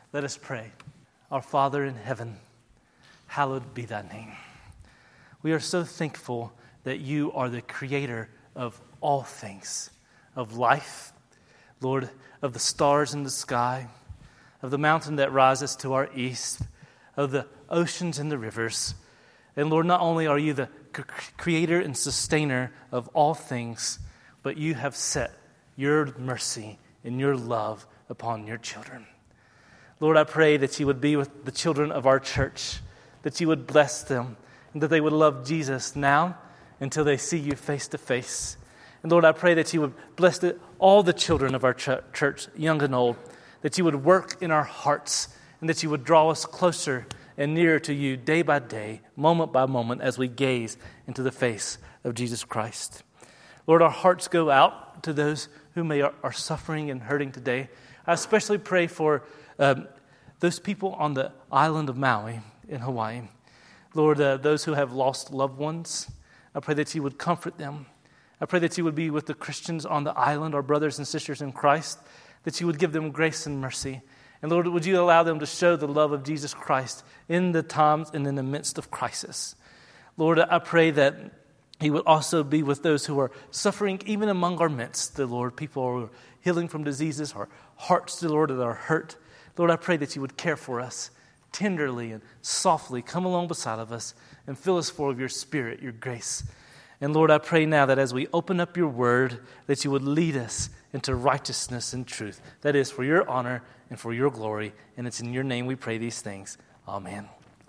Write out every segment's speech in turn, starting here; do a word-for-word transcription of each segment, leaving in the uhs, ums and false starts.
Let us pray. Our Father in heaven, hallowed be thy name. We are so thankful that you are the creator of all things, of life, Lord, of the stars in the sky, of the mountain that rises to our east, of the oceans and the rivers. And Lord, not only are you the creator and sustainer of all things, but you have set your mercy and your love upon your children. Lord, I pray that you would be with the children of our church, that you would bless them, and that they would love Jesus now until they see you face to face. And Lord, I pray that you would bless the, all the children of our ch- church, young and old, that you would work in our hearts, and that you would draw us closer and nearer to you day by day, moment by moment, as we gaze into the face of Jesus Christ. Lord, our hearts go out to those who may are, are suffering and hurting today. I especially pray for Um, those people on the island of Maui in Hawaii. Lord, uh, those who have lost loved ones, I pray that you would comfort them. I pray that you would be with the Christians on the island, our brothers and sisters in Christ, that you would give them grace and mercy. And Lord, would you allow them to show the love of Jesus Christ in the times and in the midst of crisis. Lord, I pray that he would also be with those who are suffering even among our midst, the Lord, people who are healing from diseases, our hearts, the Lord, that are hurt. Lord, I pray that you would care for us tenderly and softly. Come along beside of us and fill us full of your spirit, your grace. And Lord, I pray now that as we open up your word, that you would lead us into righteousness and truth. That is for your honor and for your glory. And it's in your name we pray these things. Amen.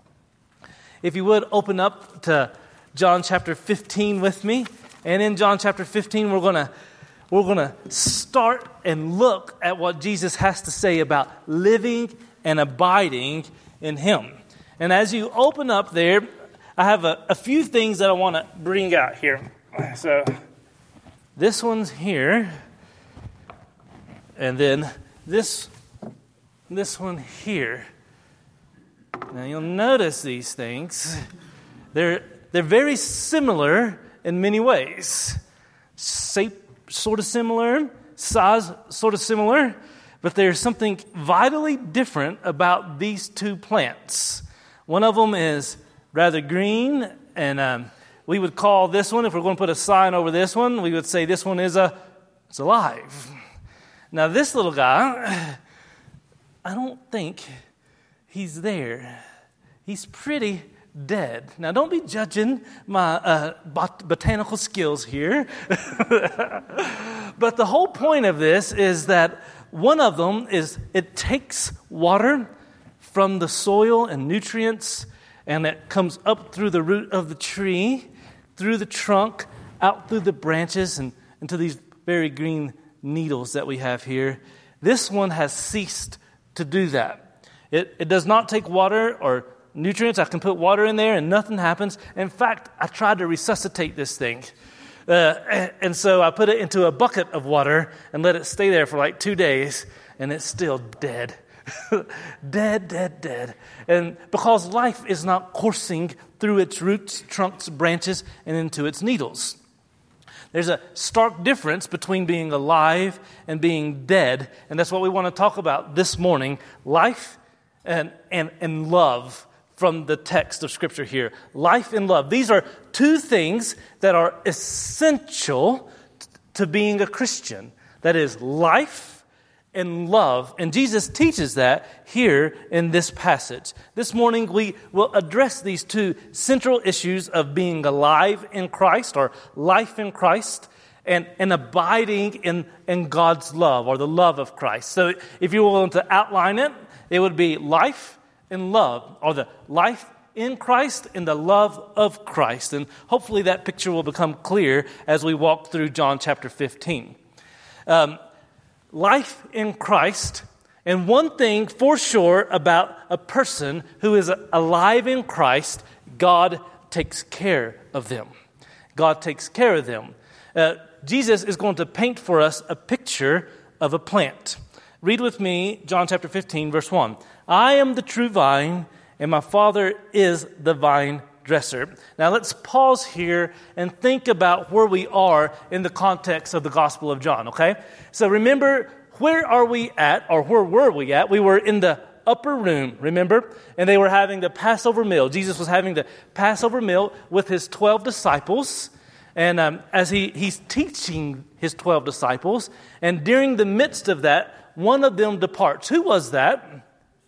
If you would open up to John chapter fifteen with me. And in John chapter fifteen, we're going to We're going to start and look at what Jesus has to say about living and abiding in him. And as you open up there, I have a, a few things that I want to bring out here. So this one's here. And then this, this one here. Now you'll notice these things. They're, they're very similar in many ways. Shape sort of similar, size sort of similar, but there's something vitally different about these two plants. One of them is rather green, and um, we would call this one, if we're going to put a sign over this one, we would say this one is a, it's alive. Now this little guy, I don't think he's there. He's pretty dead. Now, don't be judging my uh, bot- botanical skills here. But the whole point of this is that one of them is it takes water from the soil and nutrients, and it comes up through the root of the tree, through the trunk, out through the branches, and into these very green needles that we have here. This one has ceased to do that. It, it does not take water or nutrients. I can put water in there and nothing happens. In fact, I tried to resuscitate this thing. Uh, and so I put it into a bucket of water and let it stay there for like two days, and it's still dead. dead, dead, dead. And because life is not coursing through its roots, trunks, branches, and into its needles. There's a stark difference between being alive and being dead, and that's what we want to talk about this morning. Life and, and, and love. From the text of Scripture here. Life and love. These are two things that are essential to being a Christian. That is life and love. And Jesus teaches that here in this passage. This morning we will address these two central issues of being alive in Christ or life in Christ and, and abiding in, in God's love or the love of Christ. So if you were willing to outline it, it would be life in love, or the life in Christ and the love of Christ. And hopefully that picture will become clear as we walk through John chapter fifteen. Um, life in Christ, and one thing for sure about a person who is alive in Christ, God takes care of them. God takes care of them. Uh, Jesus is going to paint for us a picture of a plant. Read with me John chapter fifteen, verse one. I am the true vine, and my Father is the vine dresser. Now let's pause here and think about where we are in the context of the Gospel of John, okay? So remember, where are we at, or where were we at? We were in the upper room, remember? And they were having the Passover meal. Jesus was having the Passover meal with his twelve disciples. And um, as he, he's teaching his twelve disciples, and during the midst of that, one of them departs. Who was that?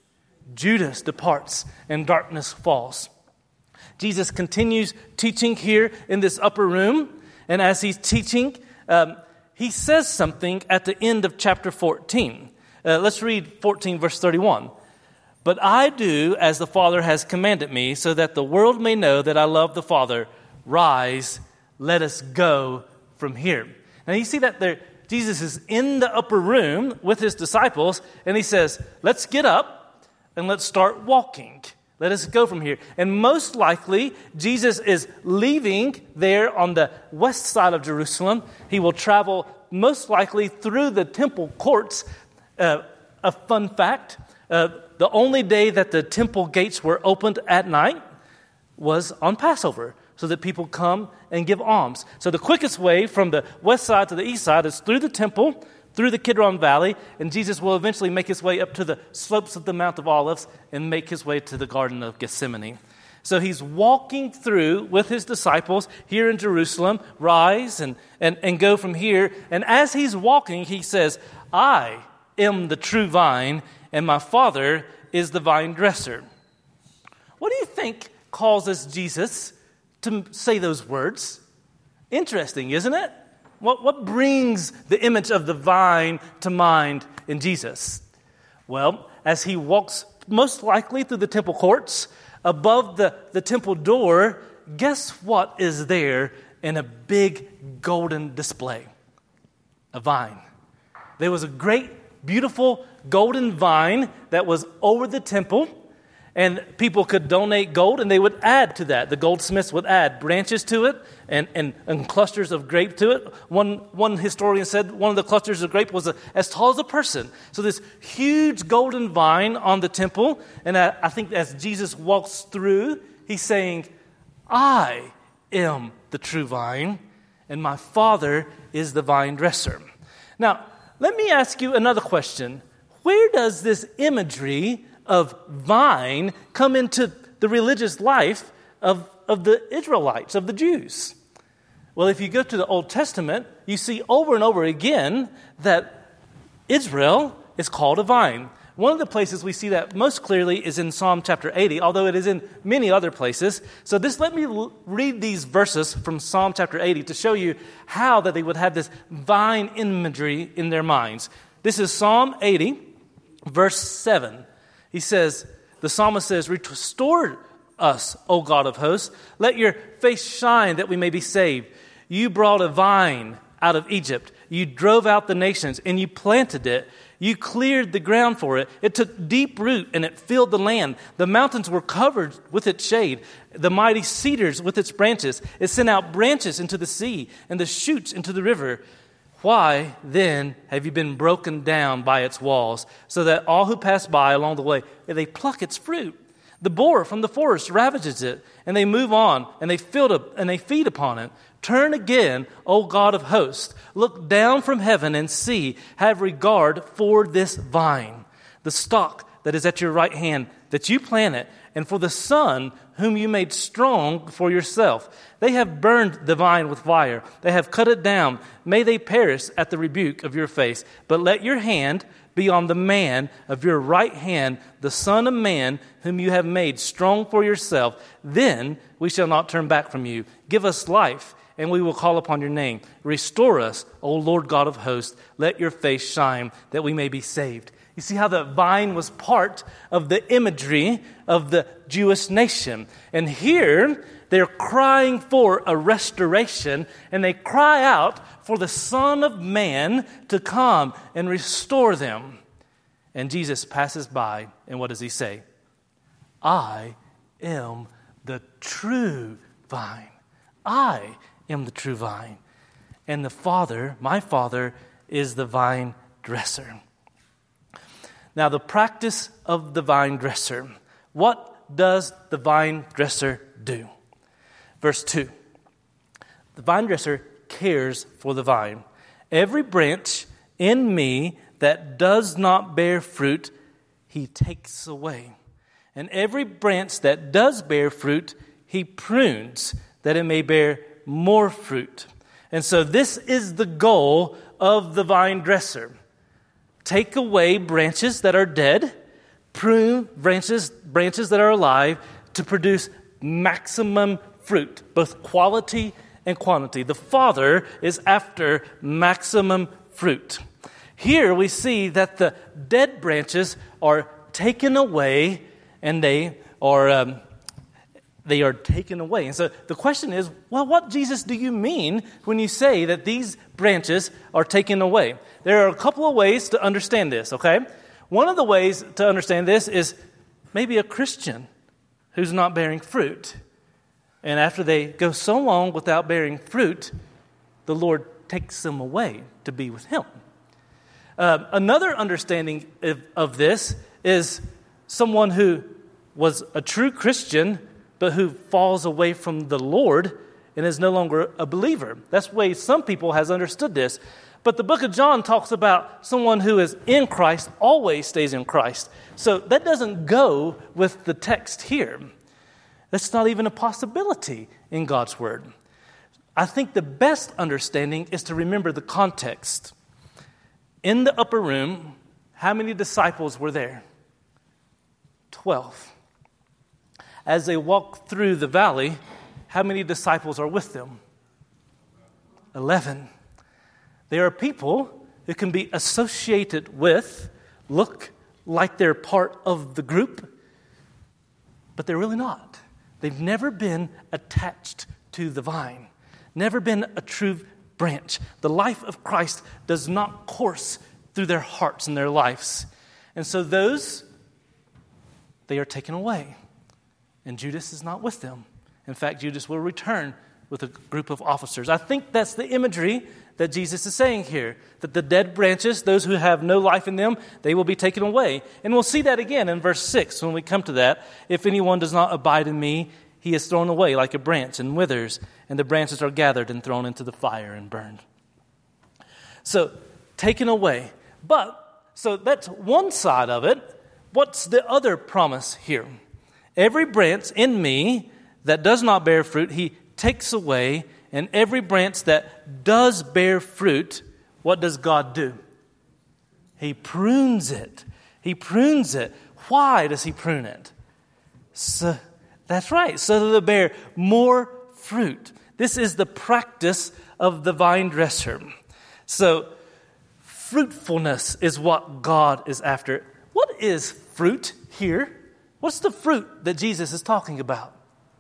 Judas departs, and darkness falls. Jesus continues teaching here in this upper room. And as he's teaching, um, he says something at the end of chapter fourteen. Uh, let's read fourteen, verse thirty-one. But I do as the Father has commanded me, so that the world may know that I love the Father. Rise, let us go from here. Now you see that there, Jesus is in the upper room with his disciples, and he says, let's get up and let's start walking. Let us go from here. And most likely, Jesus is leaving there on the west side of Jerusalem. He will travel most likely through the temple courts. Uh, a fun fact, uh, the only day that the temple gates were opened at night was on Passover, so that people come and give alms. So the quickest way from the west side to the east side is through the temple, through the Kidron Valley, and Jesus will eventually make his way up to the slopes of the Mount of Olives and make his way to the Garden of Gethsemane. So he's walking through with his disciples here in Jerusalem, rise and, and, and go from here. And as he's walking, he says, I am the true vine, and my Father is the vine dresser. What do you think causes Jesus to say those words? Interesting, isn't it? What, what brings the image of the vine to mind in Jesus? Well, as he walks most likely through the temple courts, above the, the temple door, guess what is there in a big golden display? A vine. There was a great, beautiful golden vine that was over the temple. And people could donate gold, and they would add to that. The goldsmiths would add branches to it and, and, and clusters of grape to it. One, one historian said one of the clusters of grape was a, as tall as a person. So this huge golden vine on the temple. And I, I think as Jesus walks through, he's saying, I am the true vine, and my Father is the vine dresser. Now, let me ask you another question. Where does this imagery of vine come into the religious life of, of the Israelites, of the Jews? Well, if you go to the Old Testament, you see over and over again that Israel is called a vine. One of the places we see that most clearly is in Psalm chapter eighty, although it is in many other places. So this, let me l- read these verses from Psalm chapter eighty to show you how that they would have this vine imagery in their minds. This is Psalm eighty, verse seven. He says, the psalmist says, restore us, O God of hosts. Let your face shine that we may be saved. You brought a vine out of Egypt. You drove out the nations and you planted it. You cleared the ground for it. It took deep root and it filled the land. The mountains were covered with its shade, the mighty cedars with its branches. It sent out branches into the sea and the shoots into the river. Why, then, have you been broken down by its walls, so that all who pass by along the way, they pluck its fruit? The boar from the forest ravages it, and they move on, and they fill up, and they feed upon it. Turn again, O God of hosts. Look down from heaven and see. Have regard for this vine, the stalk that is at your right hand, that you planted, and for the son whom you made strong for yourself. They have burned the vine with fire. They have cut it down. May they perish at the rebuke of your face. But let your hand be on the man of your right hand, the Son of Man, whom you have made strong for yourself. Then we shall not turn back from you. Give us life, and we will call upon your name. Restore us, O Lord God of hosts. Let your face shine, that we may be saved. You see how the vine was part of the imagery of the Jewish nation. And here, they're crying for a restoration, and they cry out for the Son of Man to come and restore them. And Jesus passes by, and what does he say? I am the true vine. I am the true vine. And the Father, my Father, is the vine dresser. Now, the practice of the vine dresser. What does the vine dresser do? Verse two. The vine dresser cares for the vine. Every branch in me that does not bear fruit, he takes away. And every branch that does bear fruit, he prunes, that it may bear more fruit. And so this is the goal of the vine dresser. Take away branches that are dead, prune branches, branches that are alive to produce maximum fruit, both quality and quantity. The Father is after maximum fruit. Here we see that the dead branches are taken away, and they are um, they are taken away. And so the question is, well, what, Jesus, do you mean when you say that these branches are taken away? There are a couple of ways to understand this, okay? One of the ways to understand this is maybe a Christian who's not bearing fruit. And after they go so long without bearing fruit, the Lord takes them away to be with him. Uh, another understanding of, of this is someone who was a true Christian, but who falls away from the Lord and is no longer a believer. That's the way some people has understood this. But the book of John talks about someone who is in Christ, always stays in Christ. So that doesn't go with the text here. That's not even a possibility in God's word. I think the best understanding is to remember the context. In the upper room, how many disciples were there? Twelve. As they walk through the valley, how many disciples are with them? Eleven. There are people who can be associated with, look like they're part of the group, but they're really not. They've never been attached to the vine, never been a true branch. The life of Christ does not course through their hearts and their lives. And so those, they are taken away. And Judas is not with them. In fact, Judas will return with a group of officers. I think that's the imagery that Jesus is saying here, that the dead branches, those who have no life in them, they will be taken away. And we'll see that again in verse six when we come to that. If anyone does not abide in me, he is thrown away like a branch and withers, and the branches are gathered and thrown into the fire and burned. So, taken away. But, so that's one side of it. What's the other promise here? Every branch in me that does not bear fruit, he takes away. And every branch that does bear fruit, what does God do? He prunes it. He prunes it. Why does he prune it? So, that's right, so that it'll bear more fruit. This is the practice of the vine dresser. So, fruitfulness is what God is after. What is fruit here? What's the fruit that Jesus is talking about?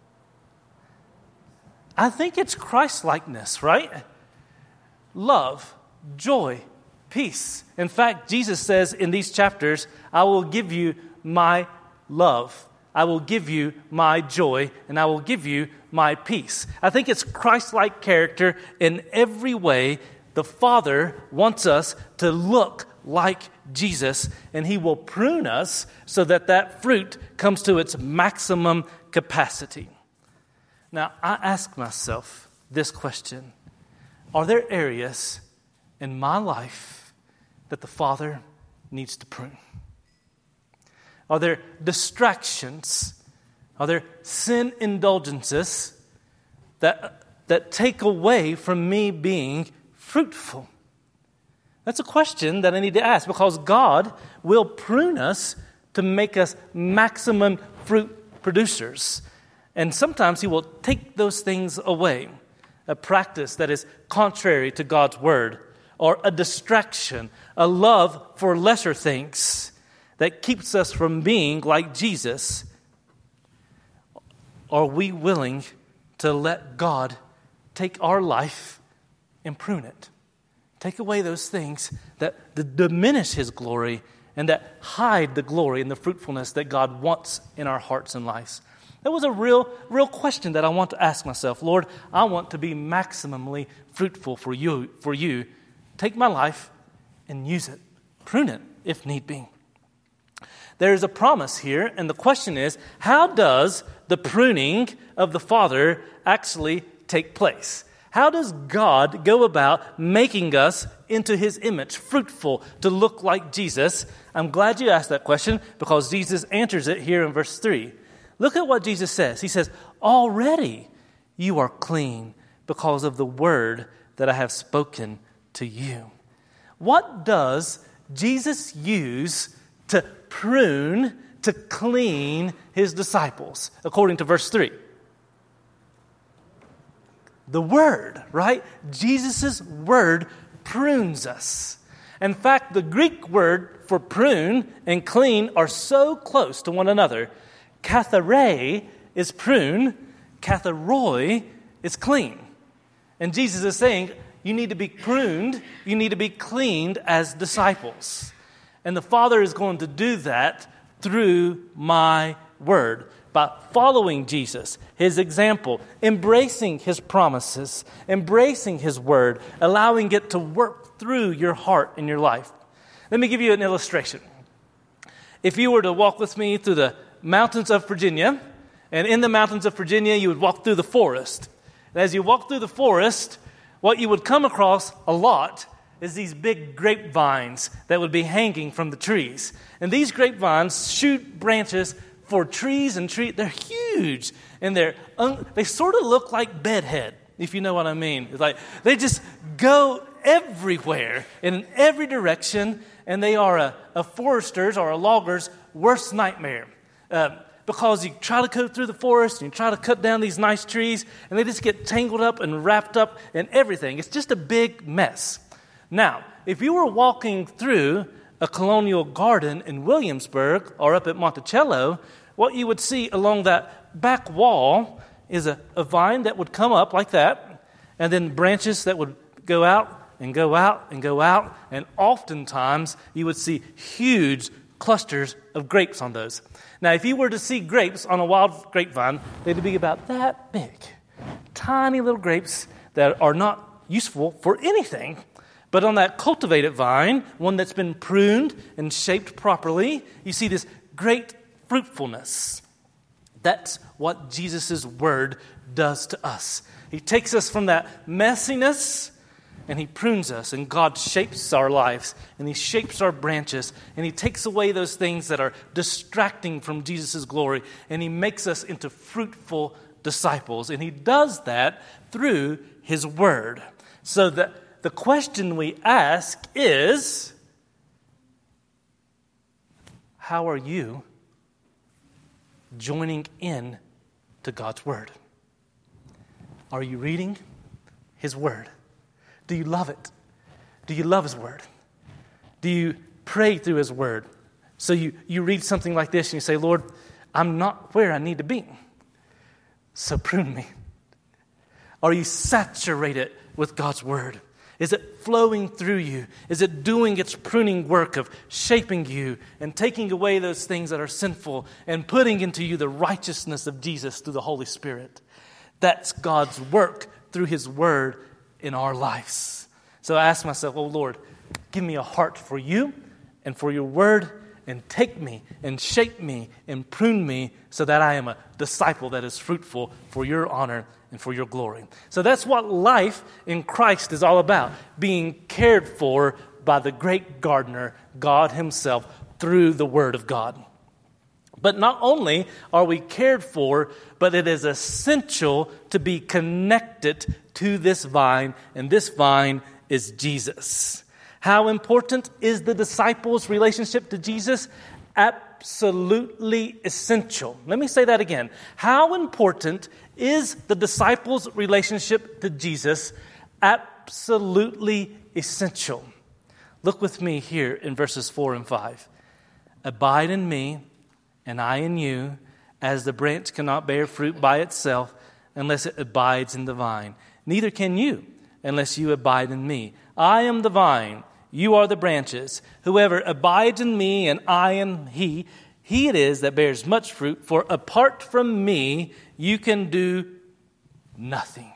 I think it's Christ-likeness, right? Love, joy, peace. In fact, Jesus says in these chapters, I will give you my love. I will give you my joy, and I will give you my peace. I think it's Christ-like character in every way. The Father wants us to look like Jesus, and he will prune us so that that fruit comes to its maximum capacity. Now, I ask myself this question. Are there areas in my life that the Father needs to prune? Are there distractions? Are there sin indulgences that, that take away from me being fruitful? That's a question that I need to ask, because God will prune us to make us maximum fruit producers. And sometimes he will take those things away. A practice that is contrary to God's word, or a distraction, a love for lesser things that keeps us from being like Jesus. Are we willing to let God take our life and prune it? Take away those things that, that diminish his glory and that hide the glory and the fruitfulness that God wants in our hearts and lives. That was a real, real question that I want to ask myself. Lord, I want to be maximally fruitful for you. For you, take my life and use it. Prune it if need be. There is a promise here, and the question is, how does the pruning of the Father actually take place? How does God go about making us into his image, fruitful, to look like Jesus? I'm glad you asked that question because Jesus answers it here in verse three. Look at what Jesus says. He says, already you are clean because of the word that I have spoken to you. What does Jesus use to prune, to clean his disciples, according to verse three? The word, right? Jesus' word prunes us. In fact, the Greek word for prune and clean are so close to one another. Katharē is prune, katharoi is clean. And Jesus is saying, you need to be pruned, you need to be cleaned as disciples. And the Father is going to do that through my word, by following Jesus, his example, embracing his promises, embracing his word, allowing it to work through your heart and your life. Let me give you an illustration. If you were to walk with me through the mountains of Virginia, and in the mountains of Virginia, you would walk through the forest. And as you walk through the forest, what you would come across a lot is these big grapevines that would be hanging from the trees. And these grapevines shoot branches for trees and trees. They're huge, and they're un- they sort of look like bedhead, if you know what I mean. It's like they just go everywhere in every direction, and they are a, a forester's or a logger's worst nightmare. Uh, because you try to go through the forest and you try to cut down these nice trees, and they just get tangled up and wrapped up in everything. It's just a big mess. Now, if you were walking through a colonial garden in Williamsburg or up at Monticello, what you would see along that back wall is a, a vine that would come up like that, and then branches that would go out and go out and go out, and oftentimes you would see huge clusters of grapes on those. Now, if you were to see grapes on a wild grapevine, they'd be about that big, tiny little grapes that are not useful for anything. But on that cultivated vine, one that's been pruned and shaped properly, you see this great fruitfulness. That's what Jesus' word does to us. He takes us from that messiness and he prunes us, and God shapes our lives, and he shapes our branches, and he takes away those things that are distracting from Jesus' glory, and he makes us into fruitful disciples. And he does that through his word. So that the question we ask is, how are you joining in to God's word? Are you reading his word? Do you love it? Do you love his word? Do you pray through his word? So you, you read something like this and you say, Lord, I'm not where I need to be, so prune me. Are you saturated with God's word? Is it flowing through you? Is it doing its pruning work of shaping you and taking away those things that are sinful and putting into you the righteousness of Jesus through the Holy Spirit? That's God's work through his word in our lives. So I ask myself, oh Lord, give me a heart for you and for your word, and take me and shape me and prune me so that I am a disciple that is fruitful for your honor and for your glory. So that's what life in Christ is all about, being cared for by the great gardener, God himself, through the word of God. But not only are we cared for, but it is essential to be connected to this vine, and this vine is Jesus. How important is the disciples' relationship to Jesus? Absolutely essential. Let me say that again. How important is the disciples' relationship to Jesus? Absolutely essential. Look with me here in verses four and five. Abide in me, and I in you, as the branch cannot bear fruit by itself unless it abides in the vine. Neither can you unless you abide in me. I am the vine, you are the branches. Whoever abides in me and I in he, he it is that bears much fruit. For apart from me, you can do nothing.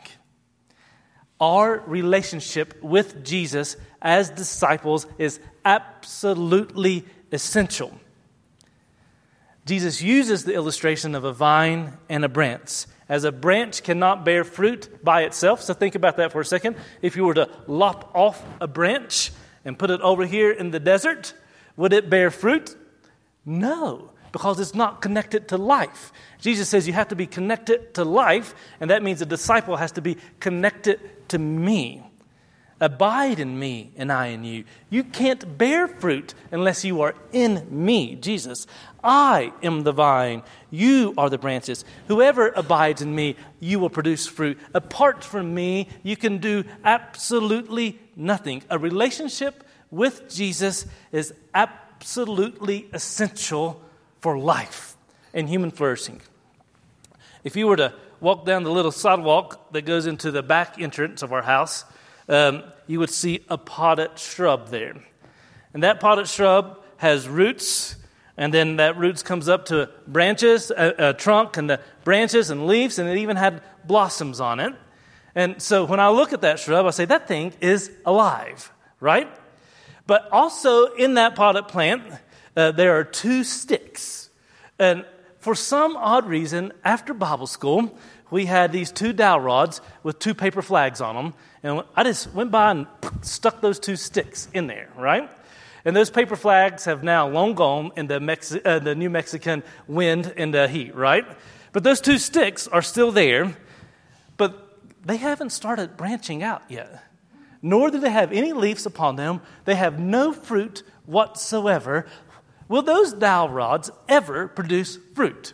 Our relationship with Jesus as disciples is absolutely essential. Jesus uses the illustration of a vine and a branch, As a branch cannot bear fruit by itself. So think about that for a second. If you were to lop off a branch and put it over here in the desert, would it bear fruit? No, because it's not connected to life. Jesus says you have to be connected to life, and that means a disciple has to be connected to me. Abide in me and I in you. You can't bear fruit unless you are in me, Jesus. I am the vine. You are the branches. Whoever abides in me, you will produce fruit. Apart from me, you can do absolutely nothing. A relationship with Jesus is absolutely essential for life and human flourishing. If you were to walk down the little sidewalk that goes into the back entrance of our house, Um, you would see a potted shrub there. And that potted shrub has roots, and then that roots comes up to branches, a, a trunk, and the branches and leaves, and it even had blossoms on it. And so when I look at that shrub, I say, that thing is alive, right? But also in that potted plant, uh, there are two sticks. And for some odd reason, after Bible school, we had these two dowel rods with two paper flags on them. And I just went by and stuck those two sticks in there, right? And those paper flags have now long gone in the, Mexi- uh, the New Mexican wind and the heat, right? But those two sticks are still there, but they haven't started branching out yet. Nor do they have any leaves upon them. They have no fruit whatsoever. Will those dowel rods ever produce fruit?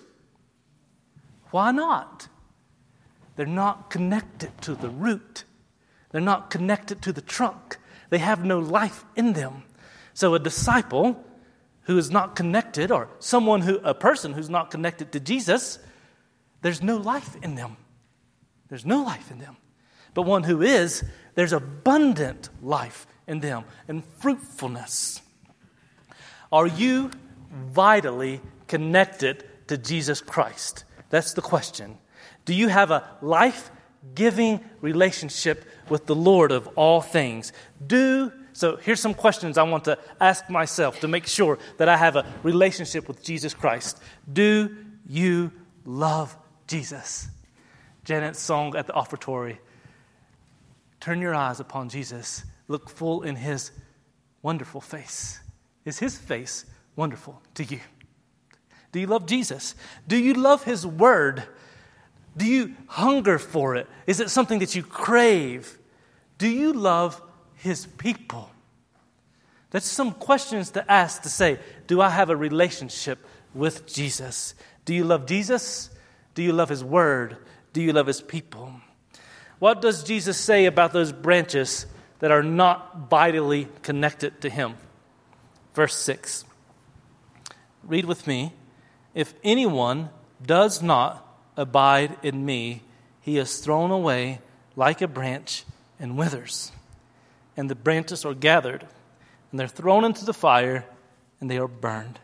Why not? They're not connected to the root. They're not connected to the trunk. They have no life in them. So a disciple who is not connected, or someone who, a person who's not connected to Jesus, there's no life in them. There's no life in them. But one who is, there's abundant life in them and fruitfulness. Are you vitally connected to Jesus Christ? That's the question. Do you have a life-giving relationship with the Lord of all things? Do so here's some questions I want to ask myself to make sure that I have a relationship with Jesus Christ. Do you love Jesus? Janet's song at the offertory. Turn your eyes upon Jesus. Look full in his wonderful face. Is his face wonderful to you? Do you love Jesus? Do you love his word? Do you hunger for it? Is it something that you crave? Do you love his people? That's some questions to ask to say, do I have a relationship with Jesus? Do you love Jesus? Do you love his word? Do you love his people? What does Jesus say about those branches that are not vitally connected to him? Verse six. Read with me. If anyone does not abide in me, he is thrown away like a branch and withers. And the branches are gathered, and they're thrown into the fire, and they are burned.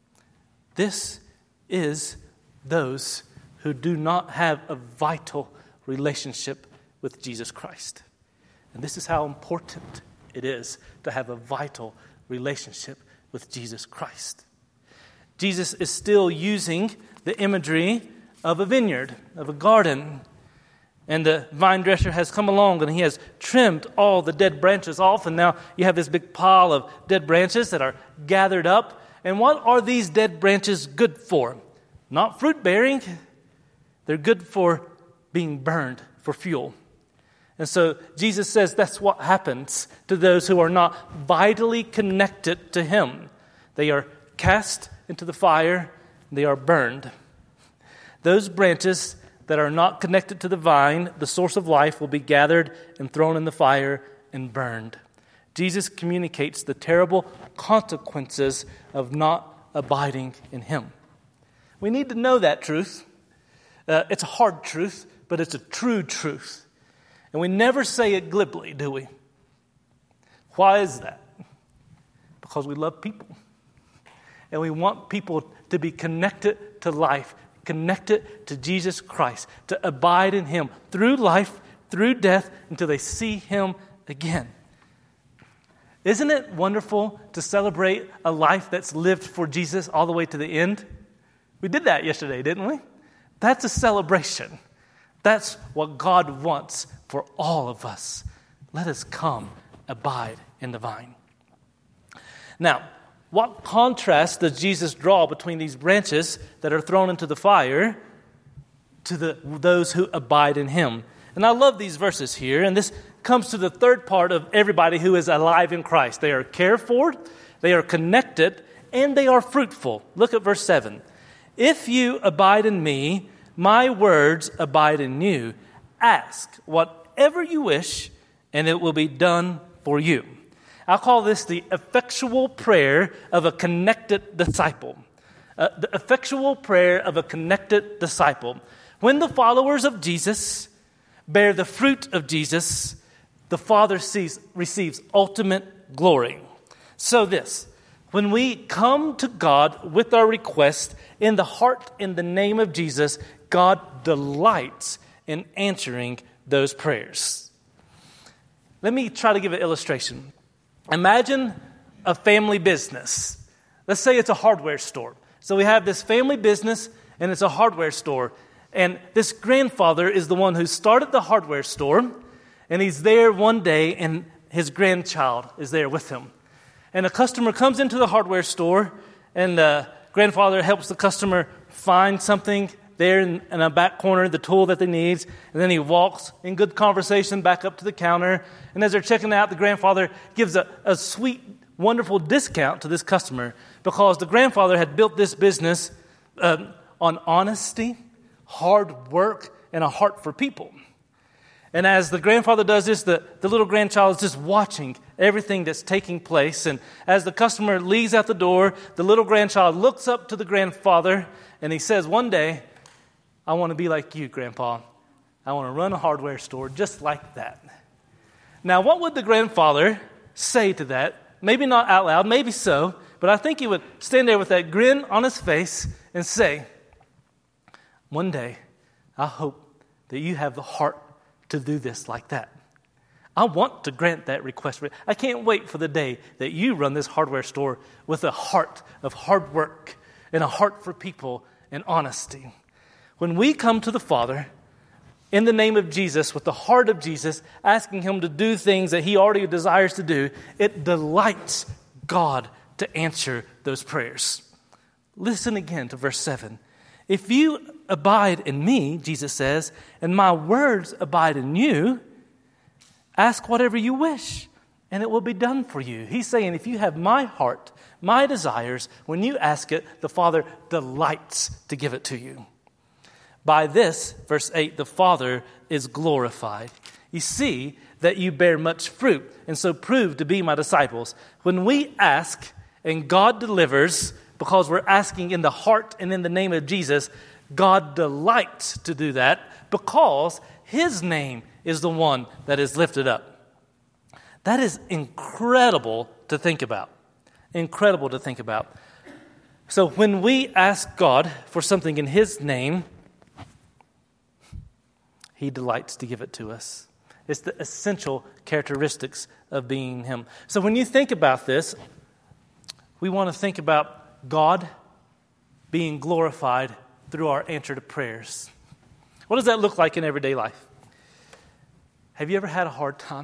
This is those who do not have a vital relationship with Jesus Christ. And this is how important it is to have a vital relationship with Jesus Christ. Jesus is still using the imagery of a vineyard, of a garden. And the vine dresser has come along and he has trimmed all the dead branches off. And now you have this big pile of dead branches that are gathered up. And what are these dead branches good for? Not fruit bearing. They're good for being burned for fuel. And so Jesus says that's what happens to those who are not vitally connected to him. They are cast into the fire. They are burned. Those branches that are not connected to the vine, the source of life, will be gathered and thrown in the fire and burned. Jesus communicates the terrible consequences of not abiding in him. We need to know that truth. Uh, it's a hard truth, but it's a true truth. And we never say it glibly, do we? Why is that? Because we love people. And we want people to be connected to life, connected to Jesus Christ, to abide in him through life, through death, until they see him again. Isn't it wonderful to celebrate a life that's lived for Jesus all the way to the end? We did that yesterday, didn't we? That's a celebration. That's what God wants for all of us. Let us come, abide in the vine. Now, what contrast does Jesus draw between these branches that are thrown into the fire to the, those who abide in him? And I love these verses here, and this comes to the third part of everybody who is alive in Christ. They are cared for, they are connected, and they are fruitful. Look at verse seven. If you abide in me, my words abide in you. Ask whatever you wish, and it will be done for you. I'll call this the effectual prayer of a connected disciple. Uh, the effectual prayer of a connected disciple. When the followers of Jesus bear the fruit of Jesus, the Father sees, receives ultimate glory. So this, when we come to God with our request in the heart, in the name of Jesus, God delights in answering those prayers. Let me try to give an illustration. Imagine a family business. Let's say it's a hardware store. So we have this family business, and it's a hardware store. And this grandfather is the one who started the hardware store, and he's there one day, and his grandchild is there with him. And a customer comes into the hardware store, and the grandfather helps the customer find something there in, in a back corner, the tool that they need. And then he walks in good conversation back up to the counter. And as they're checking out, the grandfather gives a, a sweet, wonderful discount to this customer because the grandfather had built this business uh, on honesty, hard work, and a heart for people. And as the grandfather does this, the, the little grandchild is just watching everything that's taking place. And as the customer leaves out the door, the little grandchild looks up to the grandfather and he says, one day, I want to be like you, Grandpa. I want to run a hardware store just like that. Now, what would the grandfather say to that? Maybe not out loud, maybe so, but I think he would stand there with that grin on his face and say, one day, I hope that you have the heart to do this like that. I want to grant that request. I can't wait for the day that you run this hardware store with a heart of hard work and a heart for people and honesty. When we come to the Father in the name of Jesus, with the heart of Jesus, asking him to do things that he already desires to do, it delights God to answer those prayers. Listen again to verse seven. If you abide in me, Jesus says, and my words abide in you, ask whatever you wish, and it will be done for you. He's saying, if you have my heart, my desires, when you ask it, the Father delights to give it to you. By this, verse eight, the Father is glorified. You see that you bear much fruit, and so prove to be my disciples. When we ask, and God delivers, because we're asking in the heart and in the name of Jesus, God delights to do that because his name is the one that is lifted up. That is incredible to think about. Incredible to think about. So when we ask God for something in his name, he delights to give it to us. It's the essential characteristics of being him. So when you think about this, we want to think about God being glorified through our answer to prayers. What does that look like in everyday life? Have you ever had a hard time?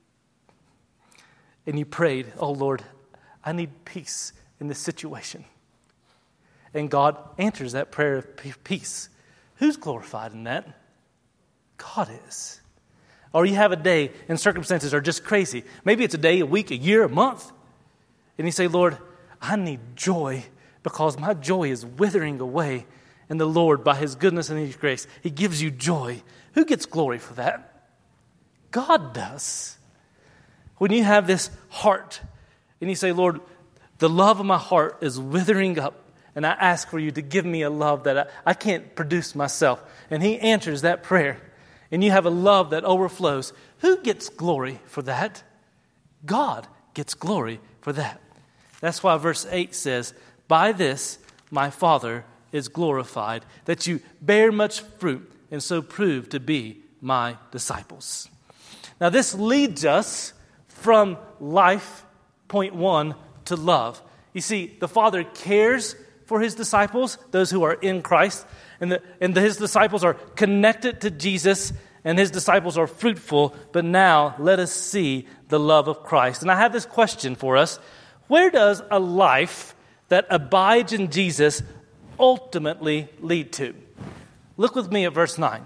And you prayed, oh Lord, I need peace in this situation. And God answers that prayer of peace. Who's glorified in that? God is. Or you have a day and circumstances are just crazy. Maybe it's a day, a week, a year, a month. And you say, Lord, I need joy because my joy is withering away. And the Lord, by his goodness and his grace, he gives you joy. Who gets glory for that? God does. When you have this heart and you say, Lord, the love of my heart is withering up, and I ask for you to give me a love that I, I can't produce myself. And he answers that prayer. And you have a love that overflows. Who gets glory for that? God gets glory for that. That's why verse eight says, by this my Father is glorified, that you bear much fruit and so prove to be my disciples. Now this leads us from life, point one, to love. You see, the Father cares for his disciples, those who are in Christ, and, the, and the, his disciples are connected to Jesus, and his disciples are fruitful. But now let us see the love of Christ. And I have this question for us. Where does a life that abides in Jesus ultimately lead to? Look with me at verse nine.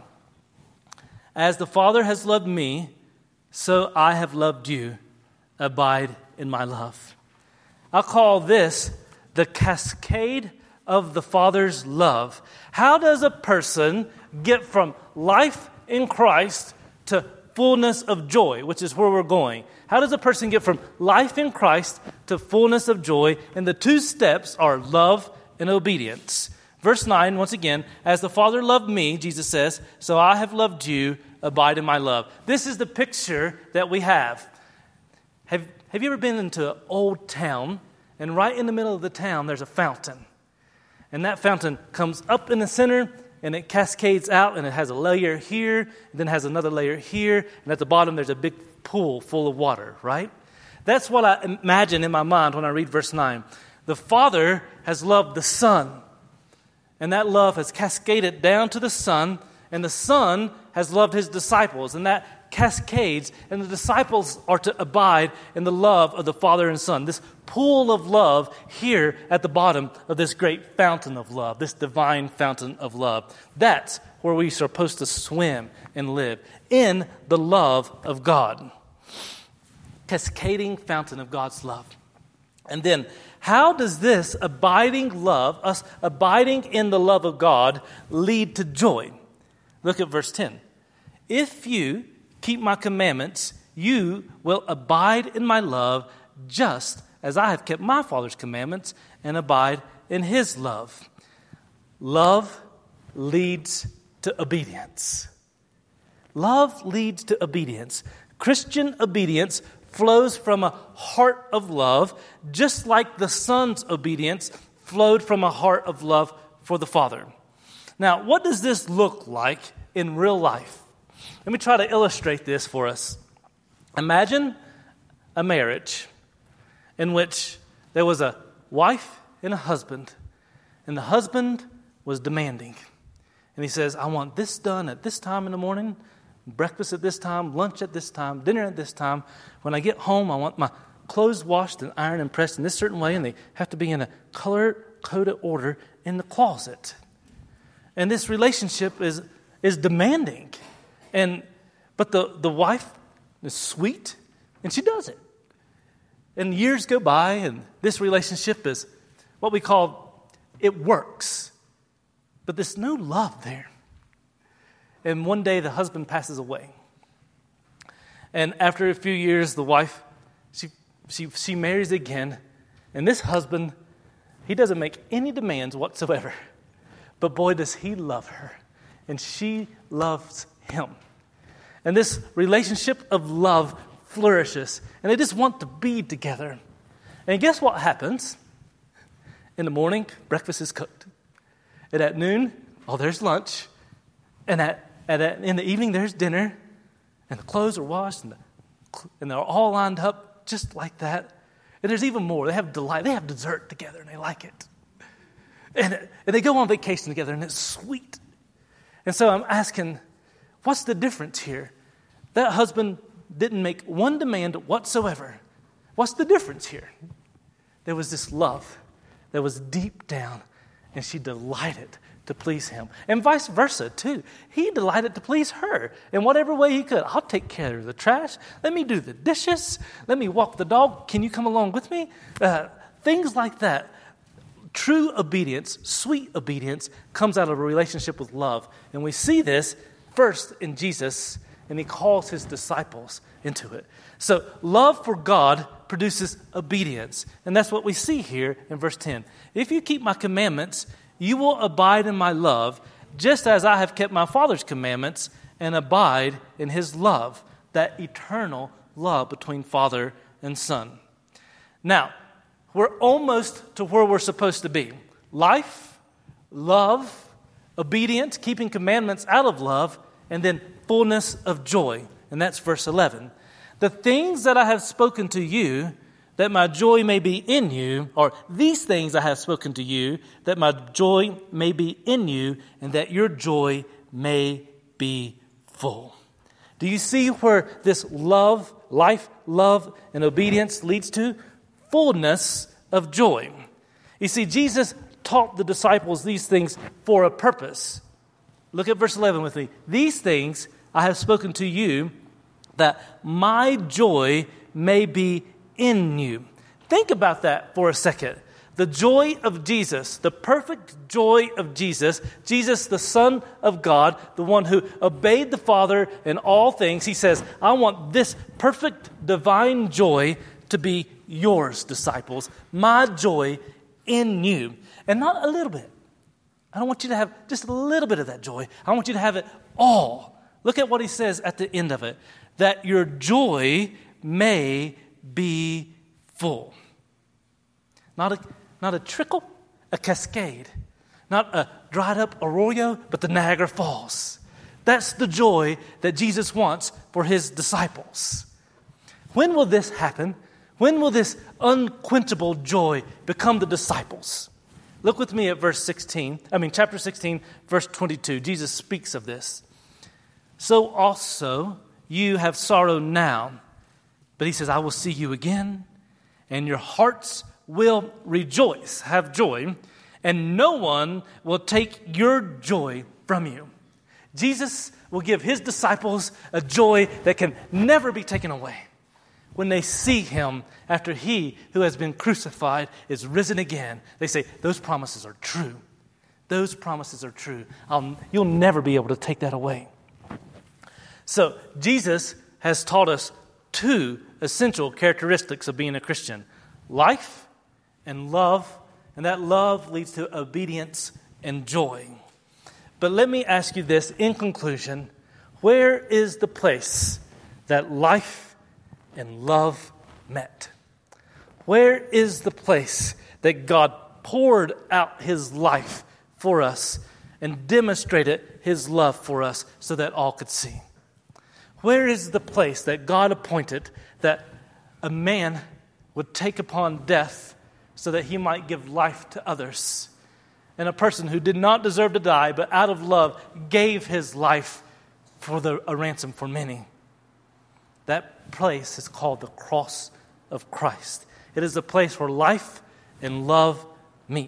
As the Father has loved me, so I have loved you. Abide in my love. I'll call this the cascade of the Father's love. How does a person get from life in Christ to fullness of joy, which is where we're going? How does a person get from life in Christ to fullness of joy? And the two steps are love and obedience. Verse nine, once again, as the Father loved me, Jesus says, so I have loved you, abide in my love. This is the picture that we have. Have, have you ever been into an old town, and right in the middle of the town, there's a fountain. And that fountain comes up in the center, and it cascades out, and it has a layer here, and then has another layer here, and at the bottom, there's a big pool full of water, right? That's what I imagine in my mind when I read verse nine. The Father has loved the Son, and that love has cascaded down to the Son, and the Son has loved his disciples, and that cascades, and the disciples are to abide in the love of the Father and Son. This pool of love here at the bottom of this great fountain of love, this divine fountain of love. That's where we're supposed to swim and live, in the love of God. Cascading fountain of God's love. And then, how does this abiding love, us abiding in the love of God, lead to joy? Look at verse ten. If you keep my commandments, you will abide in my love, just as I have kept my Father's commandments and abide in his love. Love leads to obedience. Love leads to obedience. Christian obedience flows from a heart of love, just like the Son's obedience flowed from a heart of love for the Father. Now, what does this look like in real life? Let me try to illustrate this for us. Imagine a marriage in which there was a wife and a husband, and the husband was demanding. And he says, I want this done at this time in the morning, breakfast at this time, lunch at this time, dinner at this time. When I get home, I want my clothes washed and ironed and pressed in this certain way, and they have to be in a color-coded order in the closet. And this relationship is, is demanding. And but the, the wife is sweet, and she does it. And years go by, and this relationship is what we call, it works. But there's no love there. And one day the husband passes away. And after a few years, the wife, she she she marries again. And this husband, he doesn't make any demands whatsoever. But boy, does he love her. And she loves him. And this relationship of love flourishes. And they just want to be together. And guess what happens? In the morning, breakfast is cooked. And at noon, oh, there's lunch. And at, at, at in the evening, there's dinner. And the clothes are washed. And, the, and they're all lined up just like that. And there's even more. They have delight. They have dessert together, and they like it. And, and they go on vacation together, and it's sweet. And so I'm asking, what's the difference here? That husband didn't make one demand whatsoever. What's the difference here? There was this love that was deep down, and she delighted to please him. And vice versa, too. He delighted to please her in whatever way he could. I'll take care of the trash. Let me do the dishes. Let me walk the dog. Can you come along with me? Uh, things like that. True obedience, sweet obedience, comes out of a relationship with love. And we see this first in Jesus, and he calls his disciples into it. So love for God produces obedience. And that's what we see here in verse ten. If you keep my commandments, you will abide in my love, just as I have kept my Father's commandments and abide in his love, that eternal love between Father and Son. Now, we're almost to where we're supposed to be. Life, love, obedience, keeping commandments out of love, and then fullness of joy. And that's verse eleven. The things that I have spoken to you, that my joy may be in you, or these things I have spoken to you, that my joy may be in you, and that your joy may be full. Do you see where this love, life, love, and obedience leads to? Fullness of joy. You see, Jesus taught the disciples these things for a purpose. Look at verse eleven with me. These things I have spoken to you, that my joy may be in you. Think about that for a second. The joy of Jesus, the perfect joy of Jesus, Jesus, the Son of God, the one who obeyed the Father in all things. He says, I want this perfect divine joy to be yours, disciples. My joy in you. And not a little bit. I don't want you to have just a little bit of that joy. I want you to have it all. Look at what he says at the end of it. That your joy may be full. Not a, not a trickle, a cascade. Not a dried up arroyo, but the Niagara Falls. That's the joy that Jesus wants for his disciples. When will this happen? When will this unquenchable joy become the disciples? Look with me at verse sixteen. I mean, chapter sixteen, verse twenty-two. Jesus speaks of this. So also you have sorrow now, but he says, I will see you again, and your hearts will rejoice, have joy, and no one will take your joy from you. Jesus will give his disciples a joy that can never be taken away. When they see him after he who has been crucified is risen again, they say, those promises are true. Those promises are true. I'll, you'll never be able to take that away. So Jesus has taught us two essential characteristics of being a Christian. Life and love. And that love leads to obedience and joy. But let me ask you this in conclusion. Where is the place that life and love met? Where is the place that God poured out his life for us and demonstrated his love for us so that all could see? Where is the place that God appointed that a man would take upon death so that he might give life to others? And a person who did not deserve to die, but out of love gave his life for the, a ransom for many. That place is called the cross of Christ. It is the place where life and love meet.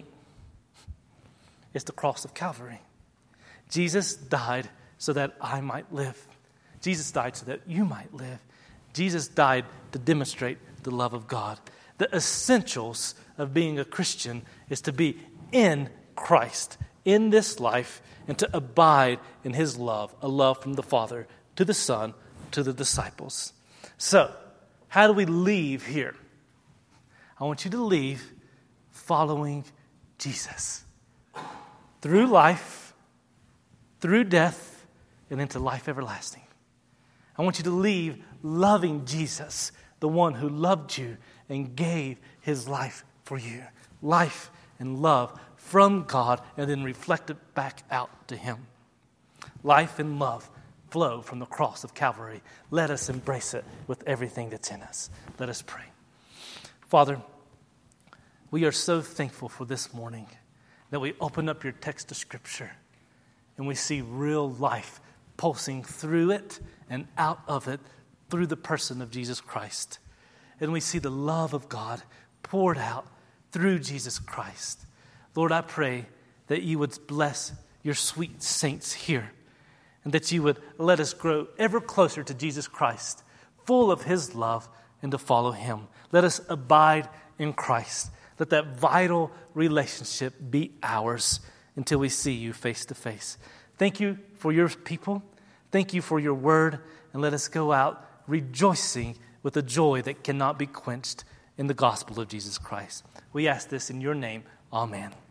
It's the cross of Calvary. Jesus died so that I might live. Jesus died so that you might live. Jesus died to demonstrate the love of God. The essentials of being a Christian is to be in Christ, in this life, and to abide in his love, a love from the Father to the Son, to the disciples. So, how do we leave here? I want you to leave following Jesus. Through life, through death, and into life everlasting. I want you to leave loving Jesus, the one who loved you and gave his life for you. Life and love from God and then reflected back out to him. Life and love flow from the cross of Calvary. Let us embrace it with everything that's in us. Let us pray. Father, we are so thankful for this morning that we open up your text of Scripture and we see real life pulsing through it and out of it through the person of Jesus Christ. And we see the love of God poured out through Jesus Christ. Lord, I pray that you would bless your sweet saints here and that you would let us grow ever closer to Jesus Christ, full of his love, and to follow him. Let us abide in Christ. Let that vital relationship be ours until we see you face to face. Thank you for your people. Thank you for your word. And let us go out rejoicing with a joy that cannot be quenched in the gospel of Jesus Christ. We ask this in your name. Amen.